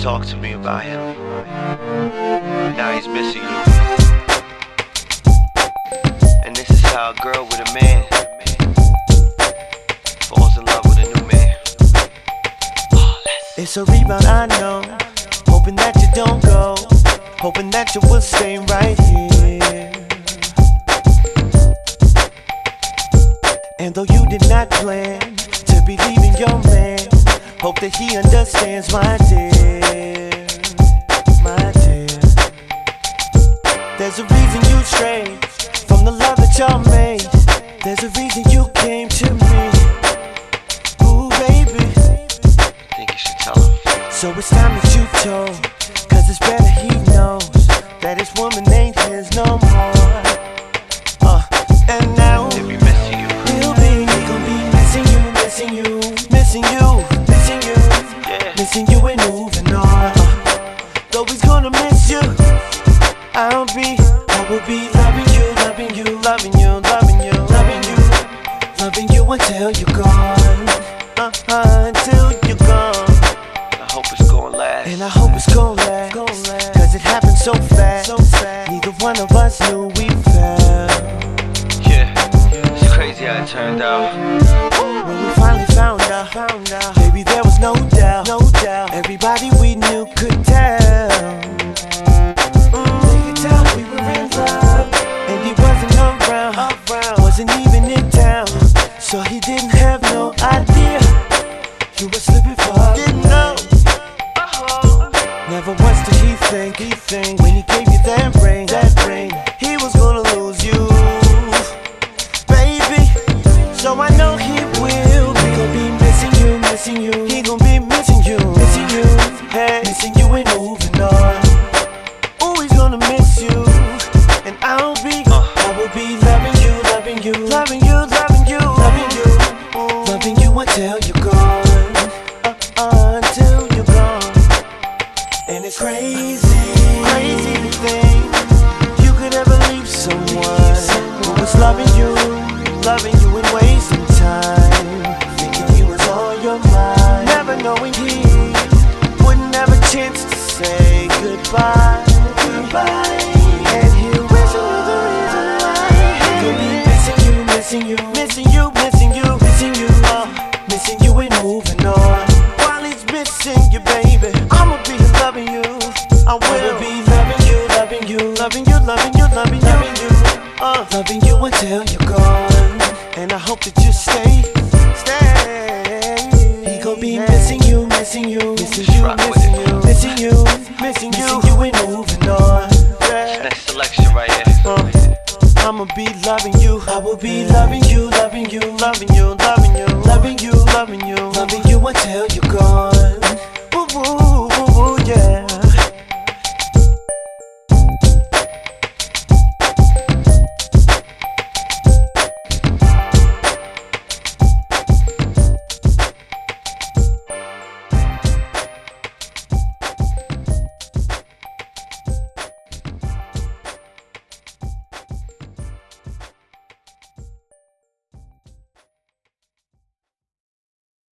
talk to me about him. Now he's missing you. And this is how a girl with a man falls in love with a new man. It's a rebound, I know. Hoping that you don't go. Hoping that you will stay right here. And though you did not plan to be leaving your man, hope that he understands, my dear. My dear. There's a reason you strayed from the love that y'all made. There's a reason you came to me. Ooh, baby. I think you should tell him. So it's time that you told, cause it's better he knows that his woman ain't his no more. And now he'll be missing you. He gon' be missing you, missing you, missing you, missing you, yeah. Missing you and moving on. Though he's gonna miss you, I will be loving you, loving you, loving you, loving you, loving you, loving you until you're gone. Until you're gone. I hope it's gonna last. And I hope it's gonna last, cause it happened so fast. Neither one of us knew we fell. Yeah, it's crazy how it turned out. When we finally found out, baby, there was no doubt. Everybody we knew could tell. They could tell we were in love. And he wasn't around, wasn't even in town. So he didn't have no idea you were slipping far. Didn't know. Never once did he think when he gave you that ring, he was gonna lose you, baby. So I know he will. He gon' be missing you, missing you. He gon' be missing you, missing you, hey, missing you and moving on. Oh, he's gonna miss you, and I will be loving you, loving you, loving you, loving you, loving you, loving you until you're gone, until you're gone. And it's crazy, crazy to think you could ever leave someone who was loving you and wasting time, thinking he was on your mind, never knowing he wouldn't have a chance to say goodbye, goodbye. And he'll wish another reason why he could be missing you, missing you, missing you, missing you, missing you, missing you and moving on. While he's missing you, baby, I'ma be loving you. I will be loving you, loving you, loving you, loving you, loving you, loving you until you're gone. And I hope that you stay. He gon' be missing you, missing you, missing you, missing you, missing you, missing you and moving on. Next selection right here. I'ma be loving you. I will be loving you, loving you, loving you,